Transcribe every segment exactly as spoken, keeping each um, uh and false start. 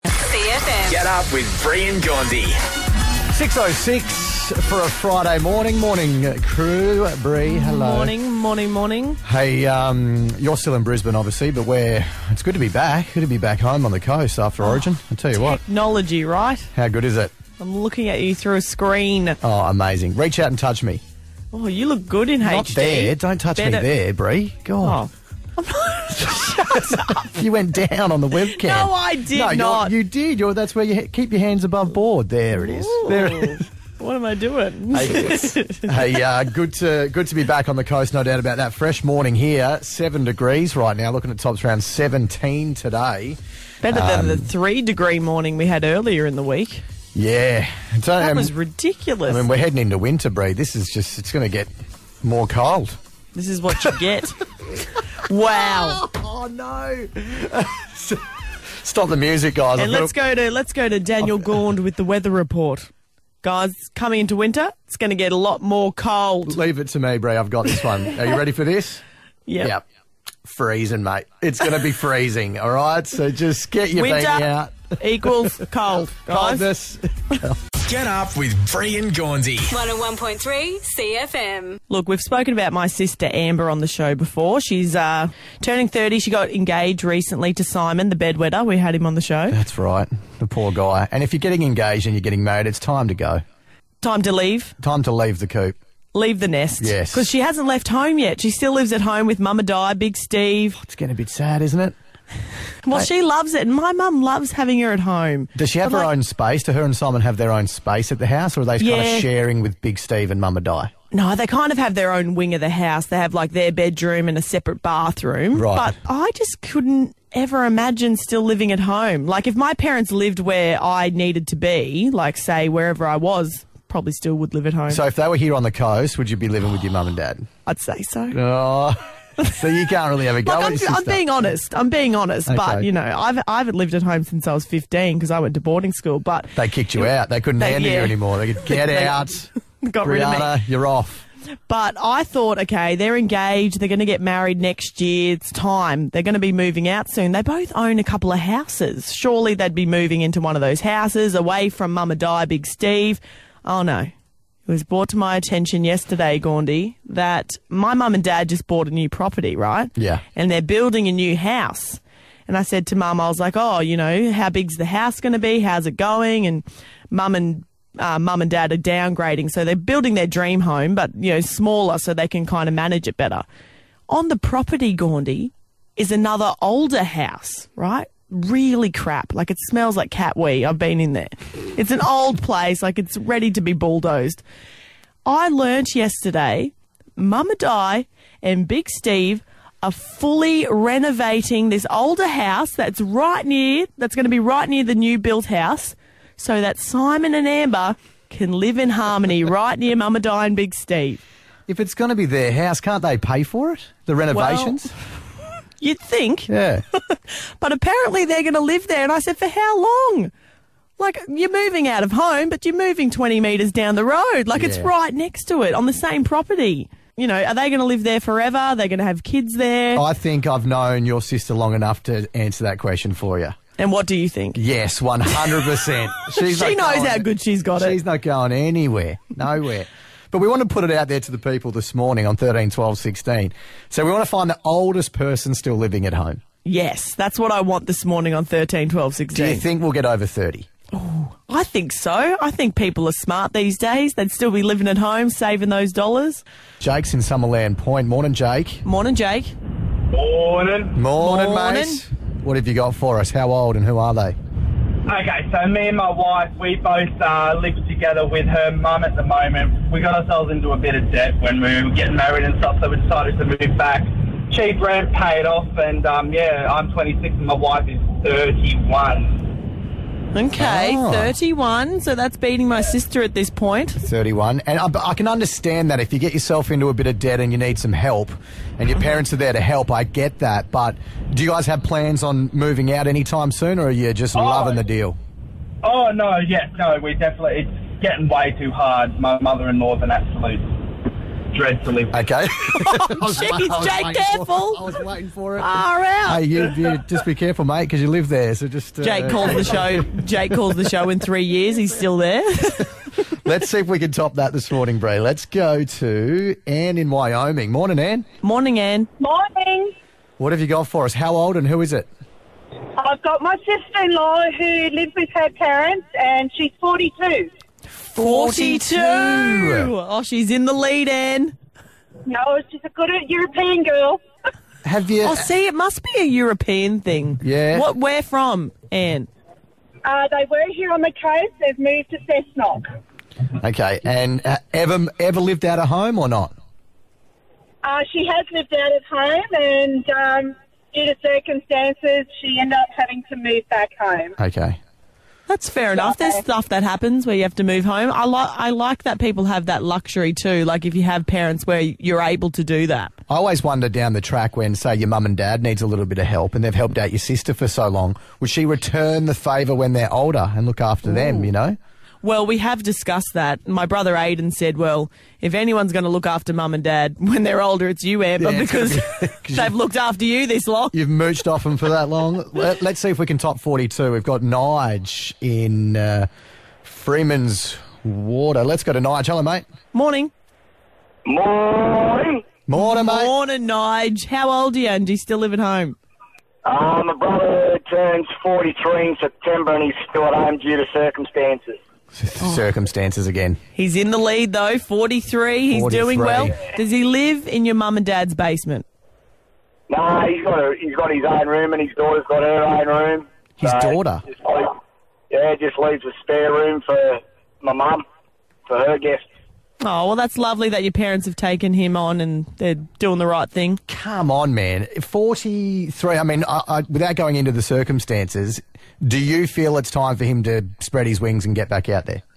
C F M. Get up with Bree and Gandhi. six oh six for a Friday morning. Morning, crew. Bree, hello. Morning, morning, morning. Hey, um, you're still in Brisbane, obviously, but we're, it's good to be back. Good to be back home on the coast after Origin. I'll tell you what. Technology, right? How good is it? I'm looking at you through a screen. Oh, amazing. Reach out and touch me. Oh, you look good in H D. Not there. Don't touch Better- me there, Bree. God. Oh. Shut up. You went down on the webcam. No, I did no, you're- not. You did. You're, that's where you ha- keep your hands above board. There it is. There it is. What am I doing? Hey, hey uh, good to good to be back on the coast, no doubt about that. Fresh morning here, seven degrees right now. Looking at tops around seventeen today. Better than Um, the three degree morning we had earlier in the week. Yeah, It's, um, That was ridiculous. I mean, we're heading into winter, Bree. This is just, it's going to get more cold. This is what you get. Wow. Oh, no. Stop the music, guys. And I've let's got go to let's go to Daniel Gaunt with the weather report. Guys, coming into winter, it's going to get a lot more cold. to- Leave it to me, Bree. I've got this one. Are you ready for this? Yep. Yep. Freezing, mate. It's going to be freezing, all right? So just get your Winter beanie out. equals cold, guys. Coldness. Get up with Bree and Gandhi. one oh one point three C F M. Look, we've spoken about my sister Amber on the show before. She's uh, turning thirty. She got engaged recently to Simon, the bedwetter. We had him on the show. That's right. The poor guy. And if you're getting engaged and you're getting married, it's time to go. Time to leave. Time to leave the coop. Leave the nest. Yes. Because she hasn't left home yet. She still lives at home with Mum and Dad, Big Steve. It's getting a bit sad, isn't it? Well, Mate. she loves it. And my mum loves having her at home. Does she have But her like- own space? Do her and Simon have their own space at the house, or are they kind Yeah. of sharing with Big Steve and Mum and Di? No, they kind of have their own wing of the house. They have like their bedroom and a separate bathroom. Right. But I just couldn't ever imagine still living at home. Like if my parents lived where I needed to be, like say wherever I was, probably still would live at home. So if they were here on the coast, would you be living with your mum and dad? I'd say so. Oh, so you can't really have a go Like at I'm, your I'm sister. being honest. I'm being honest. Okay. But, you know, I've, I haven't lived at home since I was fifteen because I went to boarding school. But They kicked you out. They couldn't They- handle you yeah. anymore. They could get They out. got rid of me. Brianna, you're off. But I thought, okay, they're engaged. They're going to get married next year. It's time. They're going to be moving out soon. They both own a couple of houses. Surely they'd be moving into one of those houses away from Mum and Di, Big Steve. Oh, no. It was brought to my attention yesterday, Gandhi, that my mum and dad just bought a new property, right? Yeah. And they're building a new house. And I said to Mum, I was like, oh, you know, how big's the house going to be? How's it going? And Mum and uh, Mum and Dad are downgrading. So they're building their dream home, but, you know, smaller so they can kind of manage it better. On the property, Gandhi, is another older house, right? Really crap. Like it smells like cat wee. I've been in there. It's an old place. Like it's ready to be bulldozed. I learnt yesterday, Mum and Di and Big Steve are fully renovating this older house that's right near, that's going to be right near the new built house so that Simon and Amber can live in harmony right near Mum and Di and Big Steve. If it's going to be their house, can't they pay for it? The renovations? You'd think. yeah. But apparently they're going to live there. And I said, for how long? Like, you're moving out of home, but you're moving twenty metres down the road. Like, it's Yeah. right next to it on the same property. You know, are they going to live there forever? Are they going to have kids there? I think I've known your sister long enough to answer that question for you. And what do you think? Yes, one hundred percent. She's She not knows going- how good she's got it. She's not going anywhere. Nowhere. But we want to put it out there to the people this morning on thirteen, twelve, sixteen. So we want to find the oldest person still living at home. Yes, that's what I want this morning on thirteen, twelve, Do sixteen. you think we'll get over thirty? I think so. I think people are smart these days. They'd still be living at home, saving those dollars. Jake's in Summerland Point. Morning, Jake. Morning, Jake. Morning. Morning, Morning. mate. What have you got for us? How old and who are they? Okay, so me and my wife, we both uh, live together with her mum at the moment. We got ourselves into a bit of debt when we were getting married and stuff, so we decided to move back. Cheap rent paid off, and um, yeah, I'm twenty-six and my wife is thirty-one. Okay, Oh. thirty-one. So that's beating my sister at this point. thirty-one. And I, I can understand that if you get yourself into a bit of debt and you need some help and your parents are there to help, I get that. But do you guys have plans on moving out anytime soon, or are you just Oh. loving the deal? Oh, no, yeah, no, we definitely, it's getting way too hard. My mother-in-law's an absolute dread to live with. Okay. Jeez, Jake, careful. I was waiting for it. Far out. Hey, you, you just be careful, mate, because you live there. So just uh, Jake calls the show. Jake calls the show in three years. He's still there. Let's see if we can top that this morning, Bree. Let's go to Anne in Wyoming. Morning, Anne. Morning, Anne. Morning. What have you got for us? How old and who is it? I've got my sister-in-law who lives with her parents, and she's forty-two. Forty-two. Oh, she's in the lead, Anne. No, she's a good European girl. Have you? Oh, see, it must be a European thing. Yeah. What? Where from, Anne? Uh, they were here on the coast. They've moved to Cessnock. Okay, and uh, ever ever lived out of home or not? Uh, she has lived out of home, and um, due to circumstances, she ended up having to move back home. Okay. That's fair enough. There's stuff that happens where you have to move home. I like I like that people have that luxury too. Like if you have parents where you're able to do that. I always wonder down the track when, say, your mum and dad needs a little bit of help and they've helped out your sister for so long, would she return the favour when they're older and look after them, you know? Well, we have discussed that. My brother Aidan said, well, if anyone's going to look after mum and dad when they're older, it's you, Amber, Yeah, it's because gonna be- they've looked after you this long. You've mooched off them for that long. Let, let's see if we can top forty-two. We've got Nige in uh, Freeman's Water. Let's go to Nige. Hello, mate. Morning. Morning. Morning, mate. Morning, Nige. How old are you and do you still live at home? Uh, my brother turns forty-three in September and he's still at home due to circumstances. Circumstances again. He's in the lead, though, forty-three. He's doing well. forty-three. Does he live in your mum and dad's basement? No, he's got a, he's got his own room and his daughter's got her own room. His So, daughter? just leave- yeah, just leaves a spare room for my mum, for her guests. Oh, well, that's lovely that your parents have taken him on and they're doing the right thing. Come on, man. forty-three, I mean, I, I, without going into the circumstances, do you feel it's time for him to spread his wings and get back out there?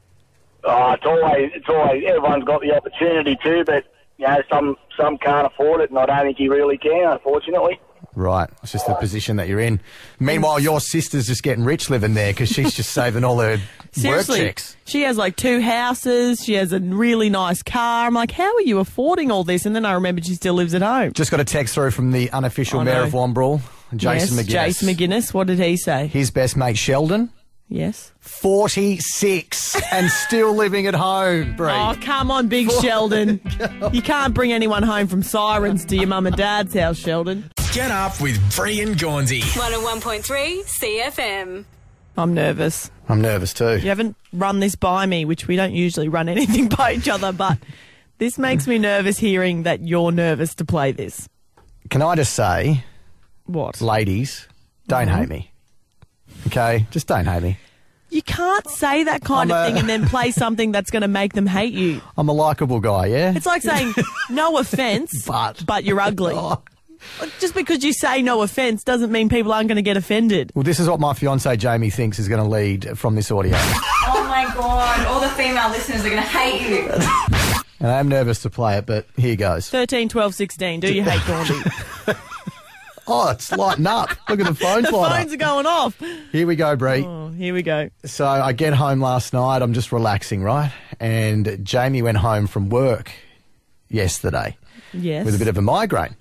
Oh, it's always, it's always, everyone's got the opportunity to, but, you know, some, some can't afford it, and I don't think he really can, unfortunately. Right. It's just the position that you're in. Meanwhile, your sister's just getting rich living there because she's just saving all her Seriously, work checks. she has like two houses. She has a really nice car. I'm like, how are you affording all this? And then I remembered she still lives at home. Just got a text through from the unofficial Oh, mayor no. of Wombrel, Jason yes, McGuinness. Jason McGuinness. What did he say? His best mate, Sheldon, Yes. forty-six and still living at home, Bree. Oh, come on, big Sheldon. You can't bring anyone home from Sirens to your mum and dad's house, Sheldon. Get up with Bree and Gaunthy. one oh one point three C F M. I'm nervous. I'm nervous too. You haven't run this by me, which we don't usually run anything by each other, but this makes me nervous hearing that you're nervous to play this. Can I just say, What? ladies, don't Mm-hmm. hate me. Okay? Just don't hate me. You can't say that kind I'm of a- thing and then play something that's going to make them hate you. I'm a likeable guy, yeah? It's like saying, no offence, But- but you're ugly. Oh. Just because you say no offence doesn't mean people aren't going to get offended. Well, this is what my fiancée Jamie thinks is going to lead from this audio. Oh my god, all the female listeners are going to hate you. And I am nervous to play it, but here goes. thirteen, twelve, sixteen. Do you hate Gaunthy? Oh, it's lighting up. Look at the phones The light phones up. are going off. Here we go, Bree. Oh, here we go. So I get home last night. I'm just relaxing, right? And Jamie went home from work yesterday Yes. with a bit of a migraine.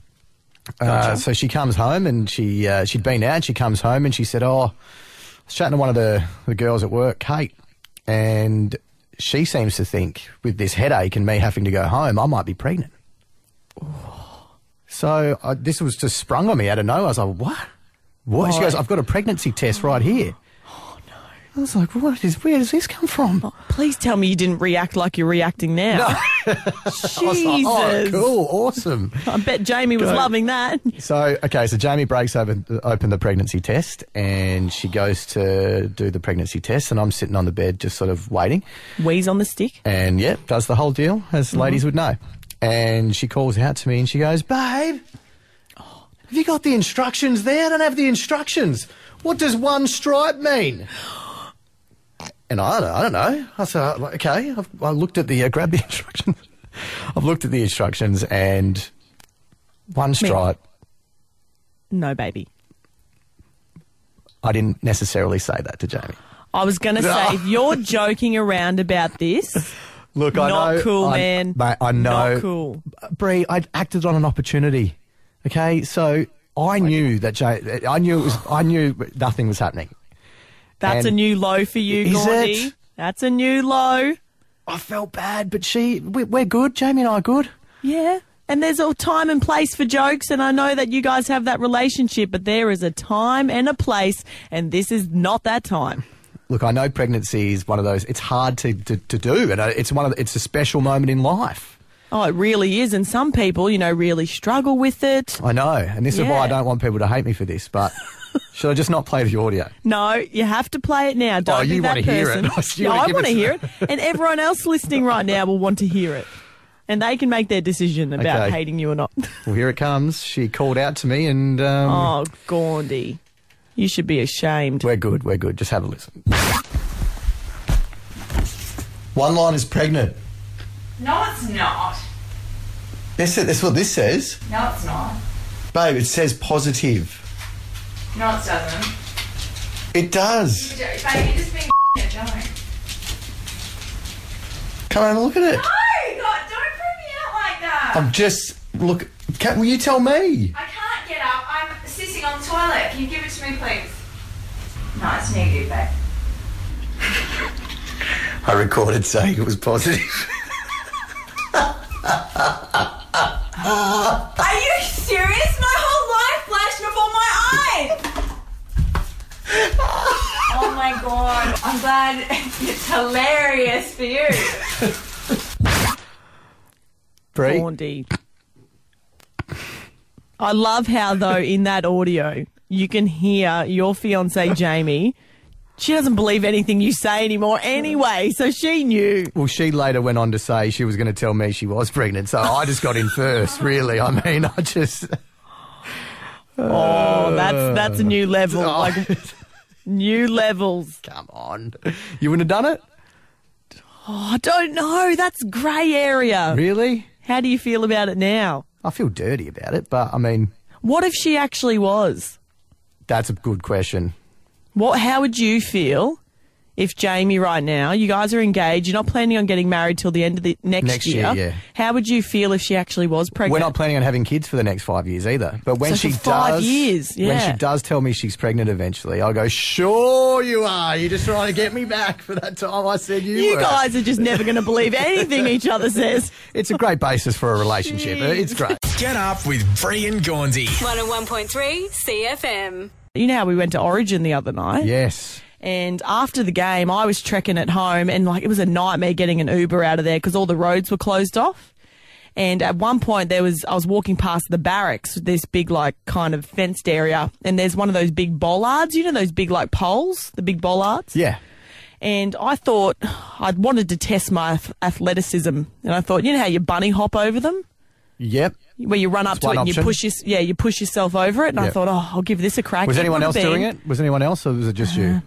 Uh, so she comes home and she uh, she'd been out. She comes home and she said, "Oh, I was chatting to one of the, the girls at work, Kate, and she seems to think with this headache and me having to go home, I might be pregnant." So uh, this was just sprung on me out of nowhere. I was like, "What? What?" She Oh. goes, "I've got a pregnancy test right here." Oh no! I was like, "What is? Where does this come from?" Please tell me you didn't react like you're reacting now. Jesus. I was like, "Oh, cool, awesome." I bet Jamie was Go. loving that. So, okay, so Jamie breaks open, open the pregnancy test and she goes to do the pregnancy test and I'm sitting on the bed just sort of waiting. Wheeze on the stick. And, yeah, does the whole deal, as ladies would know. And she calls out to me and she goes, "Babe, have you got the instructions there? I don't have the instructions. What does one stripe mean?" And I don't, I don't know. I said, okay, I've, I looked at the, uh, grabbed the instructions. I've looked at the instructions and one stripe. No, baby. I didn't necessarily say that to Jamie. I was going to say, if you're joking around about this, Look, I Not know. cool, I, man. Mate, I know. Not cool. Bree, I acted on an opportunity. Okay, so I knew that Jay, I knew it was. I knew nothing was happening. That's And a new low for you, Is Gordy. it? That's a new low. I felt bad, but she, we, we're good. Jamie and I are good. Yeah. And there's a time and place for jokes, and I know that you guys have that relationship, but there is a time and a place, and this is not that time. Look, I know pregnancy is one of those. It's hard to, to, to do, and it's one of the, it's a special moment in life. Oh, it really is, and some people, you know, really struggle with it. I know, and this is why Yeah. I don't want people to hate me for this. But should I just not play the audio? No, you have to play it now. Don't Oh, be you that wanna hear it. person. You Yeah, wanna I give want to it to hear them. it, and everyone else listening right now will want to hear it, and they can make their decision about Okay. hating you or not. Well, here it comes. She called out to me, and um, Oh, Gordy, you should be ashamed. we're good. We're good. Just have a listen. One line is pregnant. No, it's not. That's, that's what this says. No, it's not. Babe, it says positive. No, it doesn't. It does. Babe, you're just being a don't. Come on, look at it. No, God, don't freak me out like that. I'm just, look, can, will you tell me? I can't get up. I'm sitting on the toilet. Can you give it to me, please? No, it's negative, babe. I recorded saying it was positive. Are you serious? My whole life flashed before my eyes. Oh my God. I'm glad it's hilarious for you. Bree? Gordy. I love how, though, in that audio, you can hear your fiancée, Jamie. She doesn't believe anything you say anymore anyway, so she knew. Well, she later went on to say she was going to tell me she was pregnant, so I just got in first, really. I mean, I just... Oh, that's that's a new level. Oh. Like, new levels. Come on. You wouldn't have done it? Oh, I don't know. That's grey area. Really? How do you feel about it now? I feel dirty about it, but, I mean, What if she actually was? that's a good question. What? How would you feel if Jamie right now, you guys are engaged, you're not planning on getting married till the end of the next, Next year, yeah. How would you feel if she actually was pregnant? We're not planning on having kids for the next five years either. But when So she for five does, years, when yeah. she does tell me she's pregnant eventually, I'll go, sure you are. You're just trying to get me back for that time I said you, You were. guys are just never going to believe anything each other says. It's a great basis for a relationship. Jeez. It's great. Get up with Bree and Gornsey. one oh one point three C F M. You know how we went to Origin the other night? Yes. And after the game, I was trekking at home, and like it was a nightmare getting an Uber out of there because all the roads were closed off. And at one point, there was I was walking past the barracks, this big like kind of fenced area, and there's one of those big bollards. You know those big like poles, the big bollards. Yeah. And I thought I'd wanted to test my ath- athleticism, and I thought, you know how you bunny hop over them, Yep. where you run up That's to one it and you option. push your, yeah you push yourself over it. And I Yep. thought, oh, I'll give this a crack. Was It anyone would else have doing been it? Was anyone else, or was it just you?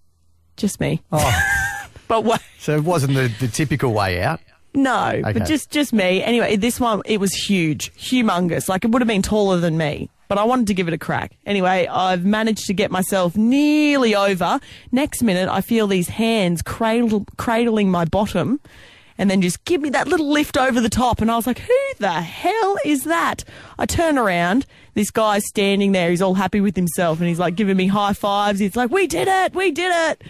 Just me. Oh, But wait. so it wasn't the, the typical way out. No, Okay. but just just me. Anyway, this one, it was huge, humongous. Like, it would have been taller than me, but I wanted to give it a crack. Anyway, I've managed to get myself nearly over. Next minute, I feel these hands cradle, cradling my bottom and then just give me that little lift over the top. And I was like, who the hell is that? I turn around. This guy's standing there. He's all happy with himself, and he's like giving me high fives. He's like, we did it, we did it.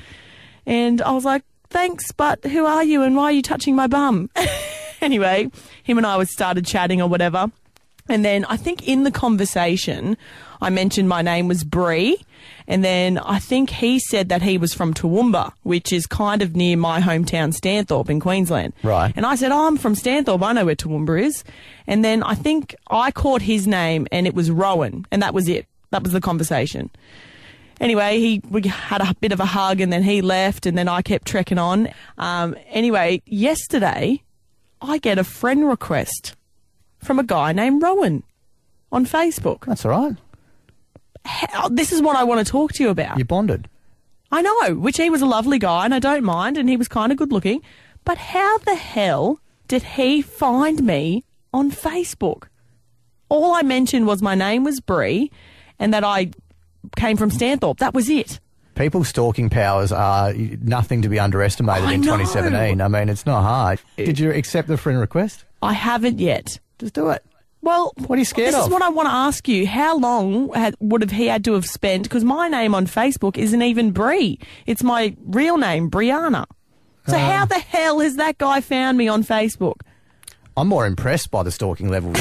And I was like, thanks, but who are you and why are you touching my bum? Anyway, him and I was started chatting or whatever. And then I think in the conversation, I mentioned my name was Bree. And then I think he said that he was from Toowoomba, which is kind of near my hometown, Stanthorpe in Queensland. Right. And I said, oh, I'm from Stanthorpe. I know where Toowoomba is. And then I think I caught his name and it was Rowan. And that was it. That was the conversation. Anyway, he we had a bit of a hug and then he left and then I kept trekking on. Um, anyway, yesterday I get a friend request from a guy named Rowan on Facebook. That's all right. How, this is what I want to talk to you about. You bonded. I know, which he was a lovely guy and I don't mind and he was kind of good looking. But how the hell did he find me on Facebook? All I mentioned was my name was Bree and that I came from Stanthorpe. That was it. People's stalking powers are nothing to be underestimated I in know. twenty seventeen. I mean, it's not hard. Did you accept the friend request? I haven't yet. Just do it. Well, What are you scared this of? is what I want to ask you. How long had, would have he had to have spent? Because my name on Facebook isn't even Bree. It's my real name, Brianna. So Uh. how the hell has that guy found me on Facebook? I'm more impressed by the stalking level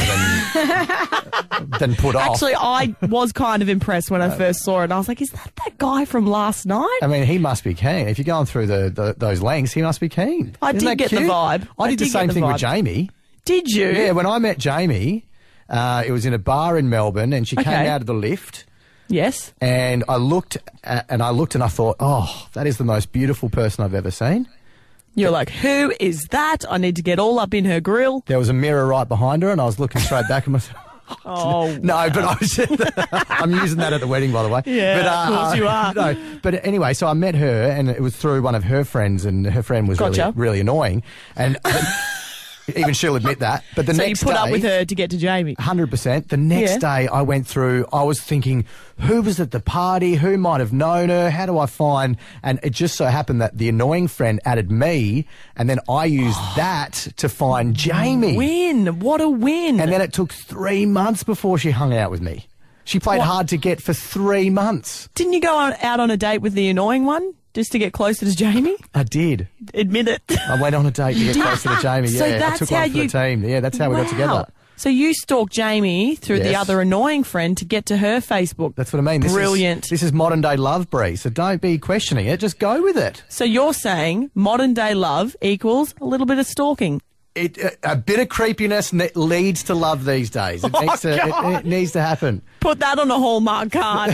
than, than put off. Actually, I was kind of impressed Uh. when I first saw it. And I was like, is that that guy from last night? I mean, he must be keen. If you're going through the, the those lengths, he must be keen. I Isn't did that get the cute? vibe. I, I did the did get same the thing with vibe. Jamie. Did you? Yeah, when I met Jamie, uh, it was in a bar in Melbourne, and she came Okay. out of the lift, Yes. and I looked, at, and I looked, and I thought, oh, that is the most beautiful person I've ever seen. You're like, who is that? I need to get all up in her grill. There was a mirror right behind her, and I was looking straight back at myself. Oh, No, but I was. I'm using that at the wedding, by the way. Yeah, but, of course you are. No, but anyway, so I met her, and it was through one of her friends, and her friend was Gotcha. really, really annoying, and even she'll admit that. But the so you next put day, up with her to get to Jamie. one hundred percent. The next Yeah. day I went through, I was thinking, who was at the party? Who might have known her? How do I find? And it just so happened that the annoying friend added me, and then I used that to find Jamie. Win. What a win. And then it took three months before she hung out with me. She played What? hard to get for three months. Didn't you go on, out on a date with the annoying one just to get closer to Jamie? I did. Admit it. I went on a date to get Did- closer to Jamie. So Yeah, I that's took how one for you- the team. Yeah, that's how we got Wow. together. So you stalked Jamie through the Yes. other annoying friend to get to her Facebook. That's what I mean. This Brilliant. Is, this is modern day love, Bree. So don't be questioning it. Just go with it. So you're saying modern day love equals a little bit of stalking. It, a, a bit of creepiness ne- leads to love these days. It, Oh, needs to, it, God. it needs to happen. Put that on a Hallmark card.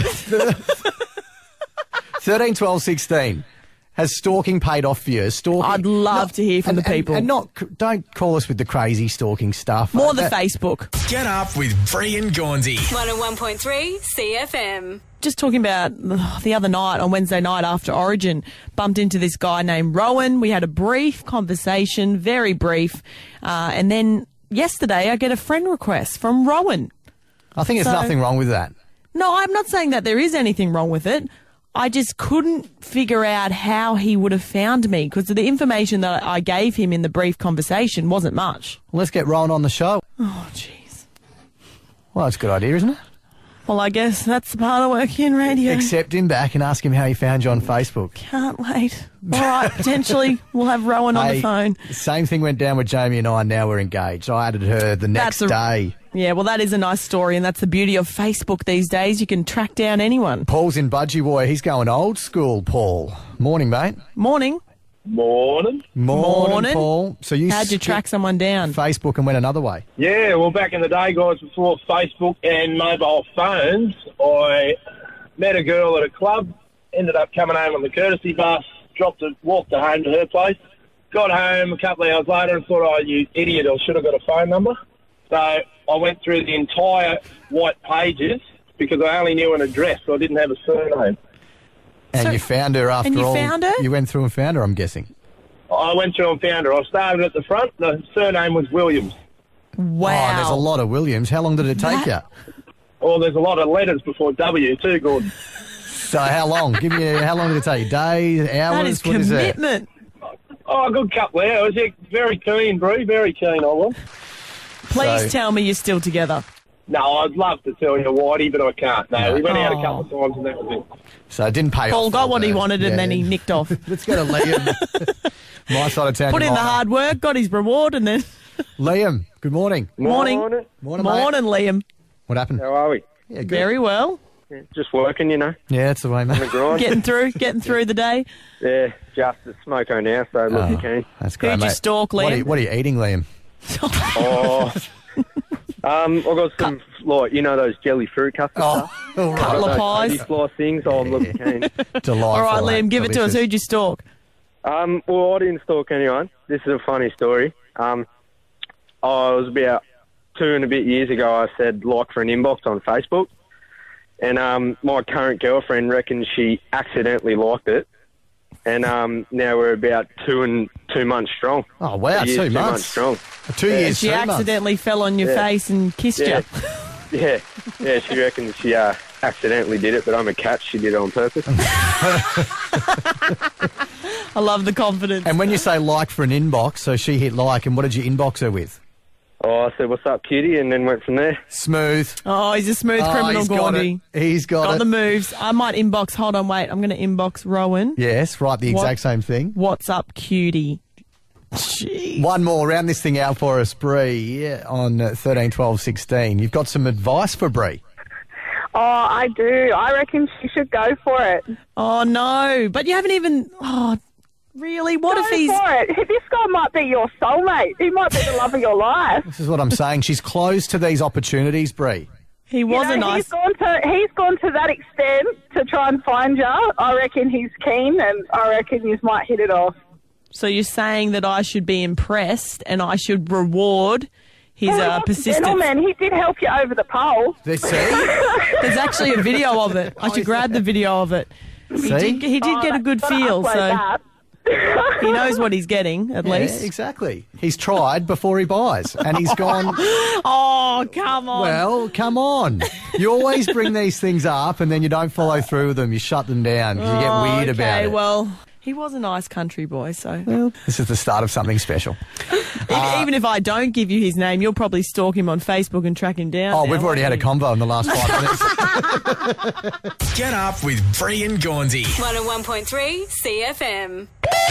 thirteen, twelve, sixteen. Has stalking paid off for you? Stalking, I'd love to hear from and- the people. And, and not, don't call us with the crazy stalking stuff. More Uh, the that- Facebook. Get up with Bree and Gaunsey. one oh one point three C F M. Just talking about ugh, the other night, on Wednesday night after Origin, bumped into this guy named Rowan. We had a brief conversation, very brief. Uh, and then yesterday I get a friend request from Rowan. I think there's So- nothing wrong with that. No, I'm not saying that there is anything wrong with it. I just couldn't figure out how he would have found me because the information that I gave him in the brief conversation wasn't much. Well, let's get Rowan on the show. Oh, jeez. Well, that's a good idea, isn't it? Well, I guess that's the part of working in radio. Accept him back and ask him how he found you on Facebook. Can't wait. All right, potentially we'll have Rowan on the Hey, phone. Same thing went down with Jamie and I, and now we're engaged. I added her the next That's a- day. Yeah, well, that is a nice story, and that's the beauty of Facebook these days. You can track down anyone. Paul's in Budgie Boy. He's going old school, Paul. Morning, mate. Morning. Morning. Morning, Morning. Paul. So you How'd you skipped track someone down? Facebook and went another way. Yeah, well, back in the day, guys, before Facebook and mobile phones, I met a girl at a club, ended up coming home on the courtesy bus, dropped her, walked her home to her place, got home a couple of hours later and thought, oh, you idiot, I should have got a phone number. So I went through the entire white pages because I only knew an address, so I didn't have a surname. And So- you found her after and you all. found her? You went through and found her, I'm guessing. I went through and found her. I started at the front. The surname was Williams. Wow. Oh, there's a lot of Williams. How long did it take That- you? Oh, there's a lot of letters before W too, Gordon. So how long? Give me a, how long did it take you? Days, hours? That is What is that? commitment. Oh, a good couple of hours. Yeah, very keen, Bree. Very keen, I was. Please So- tell me you're still together. No, I'd love to tell you, Whitey, but I can't. No, we went out a Oh. couple of times and that was it. So it didn't pay Paul off. got what he though. wanted and Yeah. then he nicked off. Let's go to Liam. My side of town. Put you in the might- hard work, got his reward, and then Liam, good morning. morning. Morning. Morning, mate. Morning, Liam. What happened? How are we? Yeah, good. Very well. Just working, you know. Yeah, that's the way, mate. Grind. Getting through, getting through the day. Yeah, just a smoko now, so look, you Oh, keen. that's great, Who'd you mate. stalk, What are, Liam? you, what are you eating, Liam? Oh. um, I've got some, like, you know, those jelly fruit cups and Oh, stuff. all right. Couple of Those pies. baby slice things, oh, I'm looking keen. Delightful. All right, mate. Liam, give it to us. Delicious. Who'd you stalk? Um, well, I didn't stalk anyone. This is a funny story. Um, I was about two and a bit years ago, I said like for an inbox on Facebook. And um, my current girlfriend reckons she accidentally liked it. And um, now we're about two and two months strong. Oh, wow, Two years, two two months. months strong. Two Yeah. years, She three months. accidentally fell on your Yeah. face and kissed Yeah. you. Yeah, yeah, she reckons she uh, accidentally did it, but I'm a cat. She did it on purpose. I love the confidence. And when you say like for an inbox, so she hit like, and what did you inbox her with? Oh, I said, what's up, cutie? And then went from there. Smooth. Oh, he's a smooth Oh, criminal, he's got Gaundy. it. He's got, Got it. the moves. I might inbox. Hold on, wait. I'm going to inbox Rowan. Yes, right, the What? exact same thing. What's up, cutie? Jeez. One more, round this thing out for us, Bree, yeah, on uh, thirteen, twelve, sixteen. You've got some advice for Bree. Oh, I do. I reckon she should go for it. Oh, no. But you haven't even... Oh, really? What go if he's... for it. This guy might be your soulmate. He might be the love of your life. This is what I'm saying. She's closed to these opportunities, Bree. He was You a know, nice... He's gone to he's gone to that extent to try and find you. I reckon he's keen, and I reckon you might hit it off. So you're saying that I should be impressed and I should reward his Well, uh, he's a persistence? gentleman. He did help you over the pole. They see? There's actually a video of it. I should grab the video of it. He See? did, he did Oh, get a good gotta feel, upload so that. he knows what he's getting, at Yeah, least. exactly. He's tried before he buys, and he's gone, Oh, come on. well, come on. You always bring these things up, and then you don't follow through with them. You shut them down because you get Oh, weird okay, about it. well, he was a nice country boy, so... Well, this is the start of something special. even, even if I don't give you his name, you'll probably stalk him on Facebook and track him down. Oh, now, we've already had a won't convo in the last five minutes. Get up with Bree and Gaundy. one oh one point three C F M.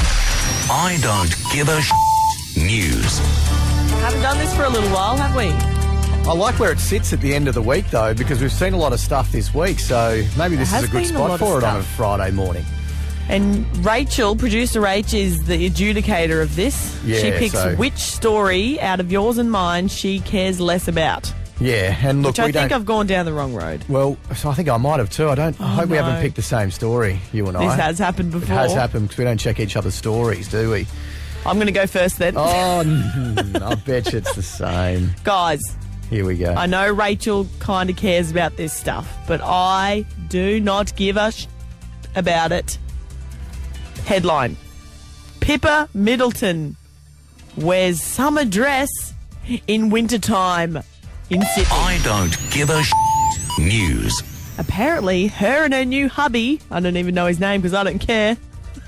I don't give a sh- news. you? Haven't done this for a little while, have we? I like where it sits at the end of the week, though, because we've seen a lot of stuff this week, so maybe this There is a has good been a spot lot of for it on a stuff. Friday morning. And Rachel, producer Rach, is the adjudicator of this. Yeah, she picks so- which story out of yours and mine she cares less about. Yeah, and look, Which I we think don't... I've gone down the wrong road. Well, so I think I might have too. I don't. I hope we no. haven't picked the same story, you and I. This has happened It before. has happened because we don't check each other's stories, do we? I'm going to go first then. Oh, mm, I bet you it's the same. Guys, Here we go. I know Rachel kind of cares about this stuff, but I do not give a sh- about it. Headline: Pippa Middleton wears summer dress in wintertime in Sydney. I don't give a sh- news. Apparently, her and her new hubby, I don't even know his name because I don't care,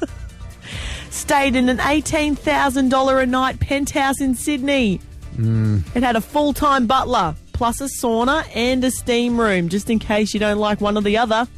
stayed in an eighteen thousand dollars a night penthouse in Sydney. Mm. It had a full-time butler, plus a sauna and a steam room, just in case you don't like one or the other.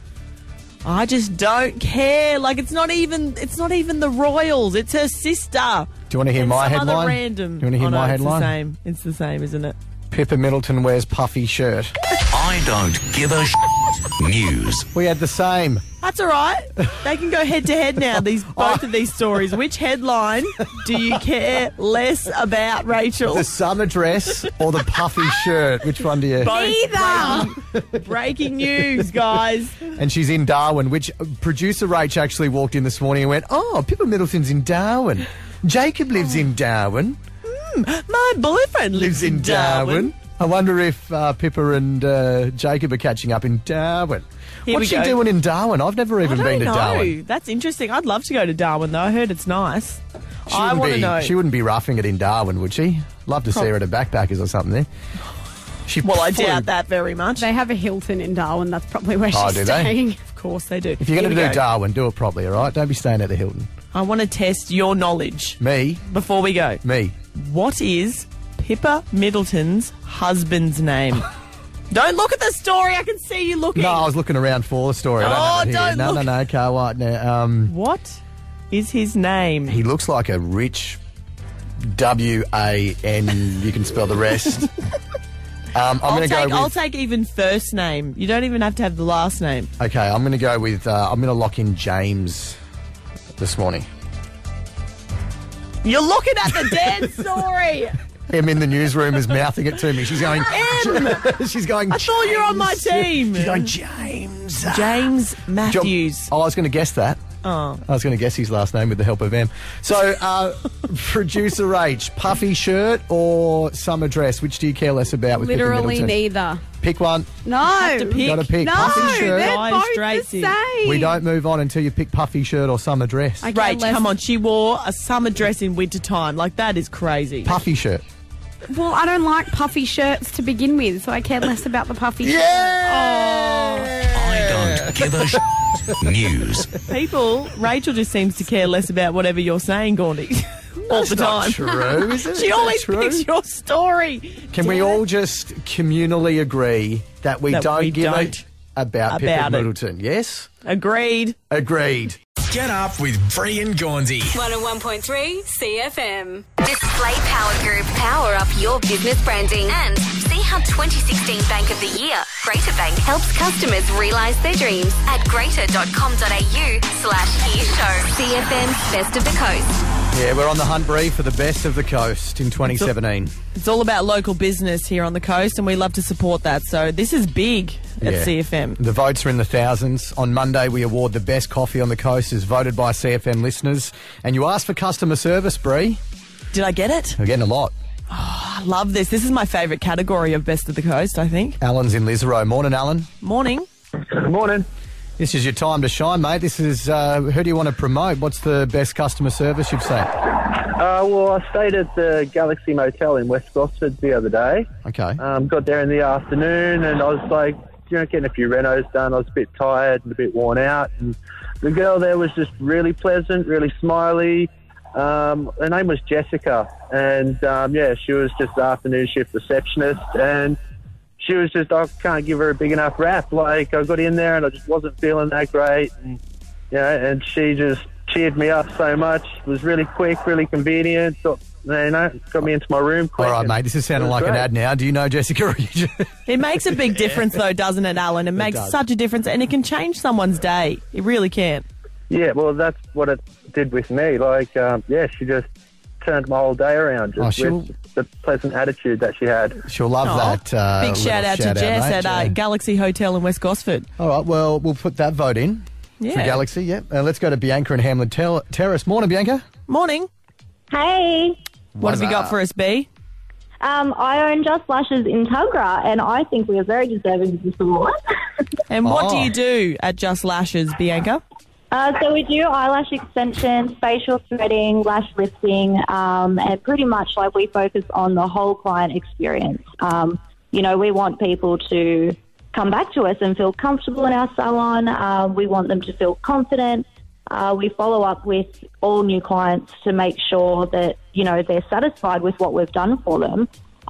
I just don't care. Like, it's not even it's not even the royals. It's her sister. Do you want to hear and my some headline? Other random. Do you want to hear oh, no, my it's headline? the same. It's the same, isn't it? Pippa Middleton wears puffy shirt. I don't give a sh- news. We had the same. That's all right. They can go head to head now. These both of these stories. Which headline do you care less about, Rachel? The summer dress or the puffy shirt? Which one do you? Both. Breaking, breaking news, guys. And she's in Darwin, which uh, producer Rach actually walked in this morning and went, "Oh, Pippa Middleton's in Darwin. Jacob lives in Darwin. My boyfriend lives, Lives in Darwin." I wonder if uh, Pippa and uh, Jacob are catching up in Darwin. Here What's we she go. doing in Darwin? I've never I even don't been to know. Darwin. That's interesting. I'd love to go to Darwin, though. I heard it's nice. She I wouldn't want to be- know. She wouldn't be roughing it in Darwin, would she? Love to see Prob- her at a backpackers or something there. She Well, I flew- doubt that very much. They have a Hilton in Darwin. That's probably where Oh, she's do they? staying. Of course they do. If you're going Here to we do go. Darwin, do it properly, all right? Don't be staying at the Hilton. I want to test your knowledge Me? before we go. Me. What is Pippa Middleton's husband's name? Don't look at the story. I can see you looking. No, I was looking around for the story. I don't Oh, have it here. don't No, look. no, no, Carl White. Now, um, What is his name? he looks like a rich W A N. You can spell the rest. um, I'm I'll going to go take, with. I'll take even first name. You don't even have to have the last name. Okay, I'm going to go with. Uh, I'm going to lock in James this morning. You're looking at the dead story. Em in the newsroom is mouthing it to me. She's going. Em! She's going. I thought you were on my team. She's going James. James Matthews. Oh, I was going to guess that. Oh. I was going to guess his last name with the help of Em. So, uh, producer H, puffy shirt or summer dress? Which do you care less about with Pippa Literally Middleton? neither. Pick one. No. Have to pick. Gotta pick No, puffy shirt. they're Guys, both straight the to- same. We don't move on until you pick puffy shirt or summer dress. I care Rach, less- come on. She wore a summer dress in winter time. Like, that is crazy. Puffy shirt. Well, I don't like puffy shirts to begin with, so I care less about the puffy shirts. I don't give a sh- news. People, Rachel just seems to care less about whatever you're saying, Gaundy. All That's the not time. true, is it? She Is that always true? picks your story. Can we all just communally agree that we That don't we give don't. a about, Pip About and it. Middleton? Yes? Agreed. Agreed. Get up with Bree and Gaundy. one oh one point three C F M. Display Power Group. Power up your business branding. And see how twenty sixteen Bank of the Year, Greater Bank, helps customers realise their dreams at greater.com.au slash Hear Show. C F M's Best of the Coast. Yeah, we're on the hunt, Bree, for the best of the coast in twenty seventeen. It's all about local business here on the coast, and we love to support that. So this is big at Yeah. C F M. The votes are in the thousands. On Monday, we award the best coffee on the coast as voted by C F M listeners. And you asked for customer service, Bree. Did I get it? We're getting a lot. I love this. This is my favourite category of Best of the Coast, I think. Alan's in Lisarow. Morning, Alan. Morning. Good morning. This is your time to shine, mate. This is, uh, who do you want to promote? What's the best customer service you've seen? Uh, well, I stayed at the Galaxy Motel in West Gosford the other day. Okay. Um, got there in the afternoon and I was like, you know, getting a few renos done. I was a bit tired and a bit worn out. And the girl there was just really pleasant, really smiley. Um, her name was Jessica. And, um, yeah, she was just the afternoon shift receptionist. And she was just, I can't give her a big enough rap. Like, I got in there and I just wasn't feeling that great. And, you know, and she just cheered me up so much. It was really quick, really convenient. Got, you know, got me into my room quick. All right, mate, this is sounding It was like an great. ad now. Do you know Jessica? Or you just- It makes a big difference, though, doesn't it, Alan? It makes does. such a difference, and it can change someone's day. It really can. Yeah, well, that's what it did with me. Like, um, yeah, she just turned my whole day around just Oh, she'll- with the pleasant attitude that she had. She'll love Aw. that. Uh, Big little shout out to shout Jess mate. at uh, Yeah. Galaxy Hotel in West Gosford. All right, well, we'll put that vote in for Yeah. Galaxy, yeah. Uh, let's go to Bianca and Hamlin Ter- Terrace. Morning, Bianca. Morning. Hey. What have you got for us, B? Um, I own Just Lashes in Tugra, and I think we are very deserving of this award. And what do Oh. you do at Just Lashes, Bianca? Uh, so we do eyelash extensions, facial threading, lash lifting, um, and pretty much like we focus on the whole client experience. Um, you know, we want people to come back to us and feel comfortable in our salon. Uh, we want them to feel confident. Uh, we follow up with all new clients to make sure that, you know, they're satisfied with what we've done for them.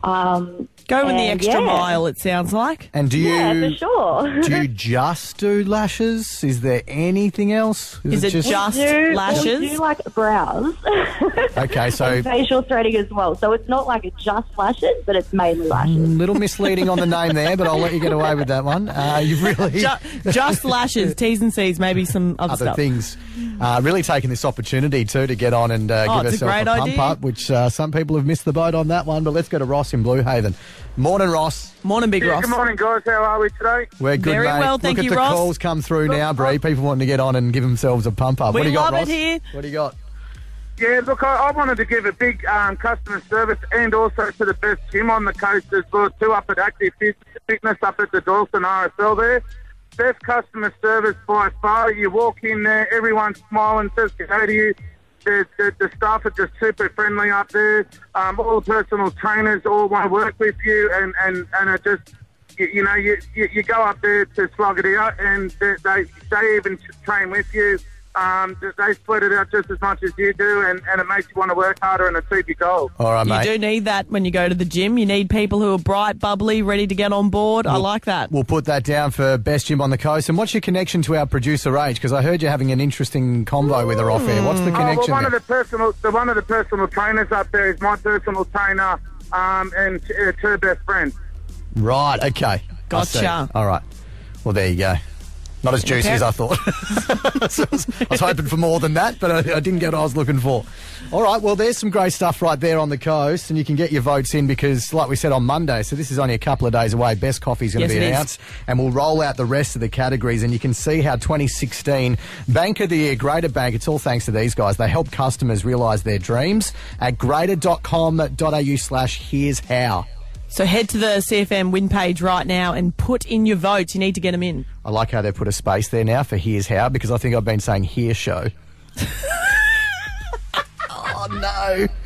Um, Going the and, extra yeah. mile, it sounds like. And do you Yeah, for sure. do you just do lashes? Is there anything else? Is it just do, lashes? We do like brows. Okay, so and facial threading as well. So it's not like it's just lashes, but it's mainly lashes. a little misleading on the name there, but I'll let you get away with that one. Uh, you've really Ju- just lashes, T's and C's, maybe some other, other stuff. things. Uh, really taking this opportunity too to get on and uh, Oh, give it's a herself great a pump idea. up, which uh, some people have missed the boat on that one. But let's go to Ross in Blue Haven. Morning, Ross. Morning, Big Ross. Good morning, guys. How are we today? We're good, Very mate. well, thank Look you, at the Ross. calls come through now, Bree. People wanting to get on and give themselves a pump up. We what do you got, love Ross? it here. What do you got? Yeah, look, I, I wanted to give a big um, customer service and also to the best gym on the coast as well, too, up at Active Fit- Fitness up at the Dawson R F L there. Best customer service by far. You walk in there, everyone's smiling, says hello to you. The, the, the staff are just super friendly up there. Um, all personal trainers all want to work with you, and, and, and it just, you, you know, you, you you go up there to slug it out, and they they, they even train with you. Um, they split it out just as much as you do, and, and it makes you want to work harder and achieve your goal. All right, You mate. do need that when you go to the gym. You need people who are bright, bubbly, ready to get on board. I like that. We'll put that down for best gym on the coast. And what's your connection to our producer, Rach? Because I heard you're having an interesting convo with her off air. What's the Oh, well, connection one of there? the personal, the one of the personal trainers up there is my personal trainer, um, and uh, her best friend. Right, okay. I see. Gotcha. All right. Well, there you go. Not as juicy Okay. as I thought. So I, was, I was hoping for more than that, but I, I didn't get what I was looking for. All right, well, there's some great stuff right there on the coast, and you can get your votes in because, like we said on Monday, so this is only a couple of days away, Best Coffee's going Yes, to be it is. announced, and we'll roll out the rest of the categories, and you can see how twenty sixteen Bank of the Year, Greater Bank, it's all thanks to these guys. They help customers realise their dreams at greater.com.au slash here's how. So head to the C F M win page right now and put in your votes. You need to get them in. I like how they put a space there now for here's how because I think I've been saying here show. Oh, no.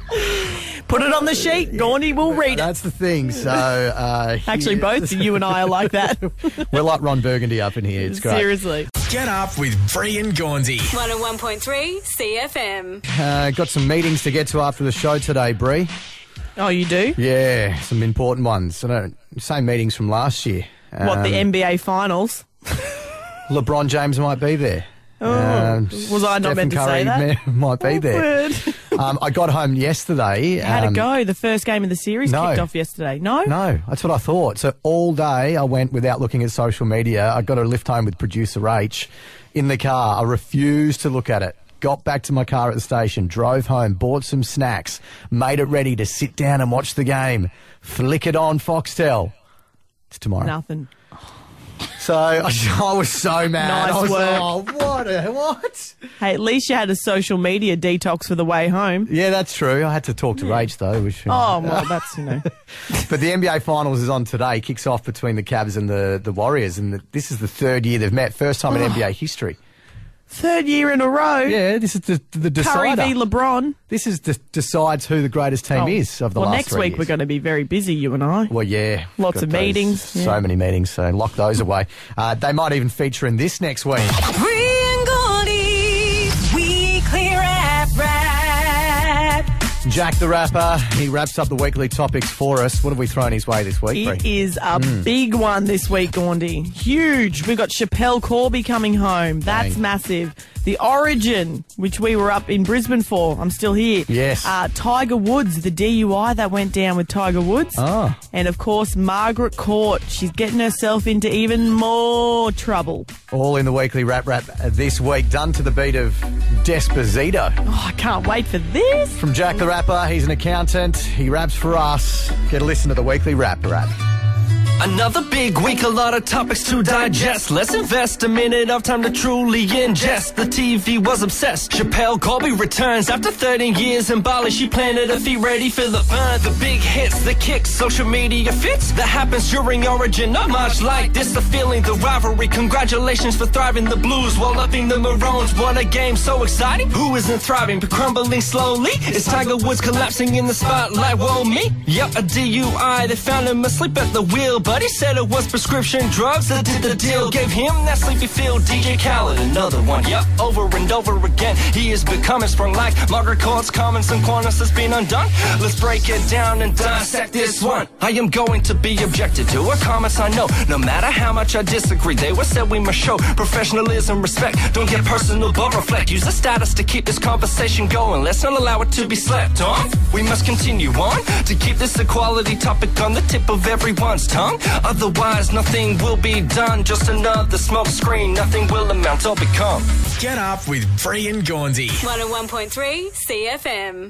Put it on the sheet. Gawney will read it. That's the thing. So uh, Actually, here- both you and I are like that. We're like Ron Burgundy up in here. It's great. Seriously. Get up with Bree and Gawnsy. one oh one point three C F M. Uh, got some meetings to get to after the show today, Bree. Oh, you do? Yeah, some important ones. I don't, same meetings from last year. What, the Um, N B A Finals? LeBron James might be there. Oh, Um, was I not Stephen meant to Curry say that? may- might be there. Um, I got home yesterday. How'd um, it go? The first game of the series no. kicked off yesterday. No? No, that's what I thought. So all day I went without looking at social media. I got a lift home with producer H in the car. I refused to look at it. Got back to my car at the station, drove home, bought some snacks, made it ready to sit down and watch the game. Flick it on Foxtel. It's tomorrow. Nothing. So I, I was so mad. Nice I was work. like, oh, what? A, what? Hey, at least you had a social media detox for the way home. Yeah, that's true. I had to talk to Rach though. Which, Oh, well, that's, you know. But the N B A Finals is on today. Kicks off between the Cavs and the, the Warriors. And the, this is the third year they've met. First time in N B A history. Third year in a row. Yeah, this is the, the Curry decider. v LeBron. This is the, decides who the greatest team Oh, is of the well, last next three week years. we're going to be very busy, you and I. Well, yeah. Lots Got of those- meetings, So yeah. many meetings, so lock those away. Uh, they might even feature in this next week. Bree and Gawny, weekly rap rap. Jack the Rapper, he wraps up the weekly topics for us. What have we thrown his way this week, It Bree? is a Mm. big one this week, Gaundy. Huge. We've got Chappelle Corby coming home. That's Bang. massive. The Origin, which we were up in Brisbane for. I'm still here. Yes. Uh, Tiger Woods, the D U I that went down with Tiger Woods. Oh. And, of course, Margaret Court. She's getting herself into even more trouble. All in the weekly Rap Rap this week, done to the beat of Despacito. Oh, I can't wait for this. From Jack the Rapper, he's an accountant. He raps for us. Get a listen to the weekly Rap Rap. Another big week, a lot of topics to digest. Let's invest a minute of time to truly ingest. The T V was obsessed. Chappelle Colby returns after thirteen years in Bali. She planted her feet ready for the fun. The big hits, the kicks, social media fits. That happens during Origin. Not much like this, the feeling, the rivalry. Congratulations for thriving the Blues while upping the Maroons. Won a game so exciting. Who isn't thriving but crumbling slowly? Is Tiger Woods collapsing in the spotlight? Whoa, me? Yep, a D U I. They found him asleep at the wheel. But he said it was prescription drugs that did the deal. Gave him that sleepy feel. D J Khaled, another one. Yep, over and over again. He is becoming sprung like Margaret Court's comments and corners has been undone. Let's break it down and dissect this one. I am going to be objected to her comments, I know. No matter how much I disagree, they were said we must show professionalism, respect. Don't get personal, but reflect. Use the status to keep this conversation going. Let's not allow it to be slept on. We must continue on to keep this equality topic on the tip of everyone's tongue. Otherwise, nothing will be done. Just another smoke screen. Nothing will amount or become. Get up with Bree and Gawnsy. one oh one point three C F M.